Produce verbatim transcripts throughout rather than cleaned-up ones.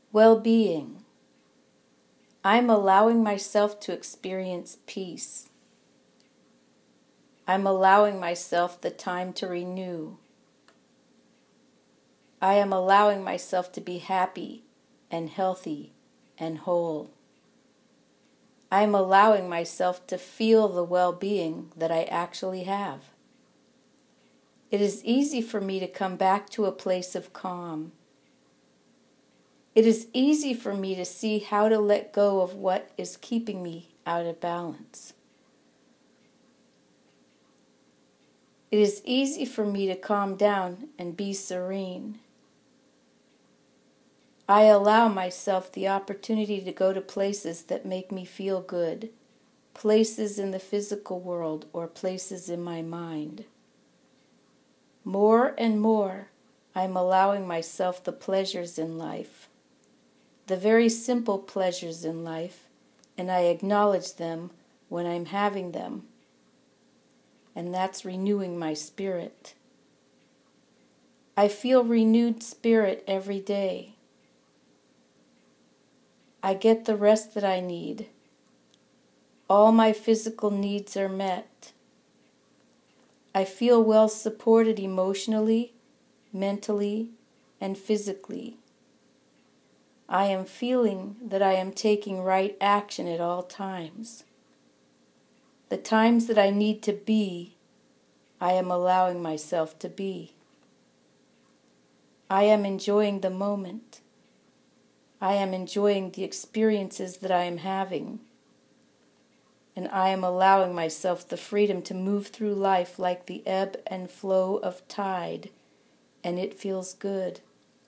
Well-being. I'm allowing myself to experience peace. I'm allowing myself the time to renew. I am allowing myself to be happy and healthy and whole. I am allowing myself to feel the well-being that I actually have. It is easy for me to come back to a place of calm. It is easy for me to see how to let go of what is keeping me out of balance. It is easy for me to calm down and be serene. I allow myself the opportunity to go to places that make me feel good, places in the physical world or places in my mind. More and more, I'm allowing myself the pleasures in life, the very simple pleasures in life, and I acknowledge them when I'm having them. And that's renewing my spirit. I feel renewed spirit every day. I get the rest that I need. All my physical needs are met. I feel well supported emotionally, mentally, and physically. I am feeling that I am taking right action at all times. The times that I need to be, I am allowing myself to be. I am enjoying the moment. I am enjoying the experiences that I am having. And I am allowing myself the freedom to move through life like the ebb and flow of tide, and it feels good.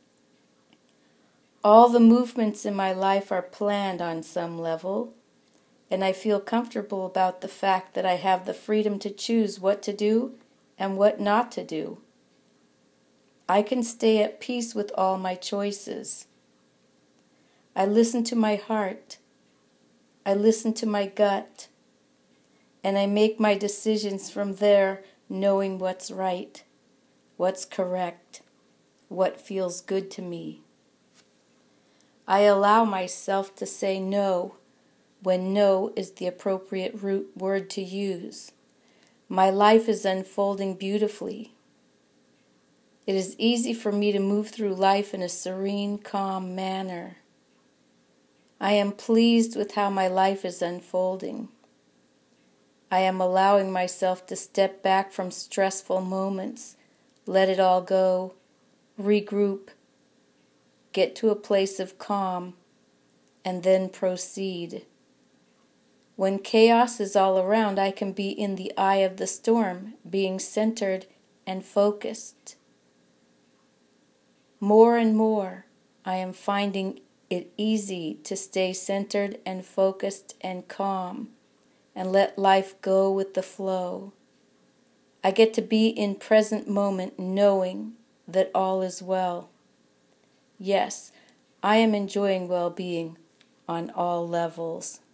All the movements in my life are planned on some level, and I feel comfortable about the fact that I have the freedom to choose what to do and what not to do. I can stay at peace with all my choices. I listen to my heart. I listen to my gut. And I make my decisions from there, knowing what's right, what's correct, what feels good to me. I allow myself to say no when no is the appropriate root word to use. My life is unfolding beautifully. It is easy for me to move through life in a serene, calm manner. I am pleased with how my life is unfolding. I am allowing myself to step back from stressful moments, let it all go, regroup, get to a place of calm, and then proceed. When chaos is all around, I can be in the eye of the storm, being centered and focused. More and more, I am finding it easy to stay centered and focused and calm, and let life go with the flow. I get to be in present moment knowing that all is well. Yes, I am enjoying well-being on all levels.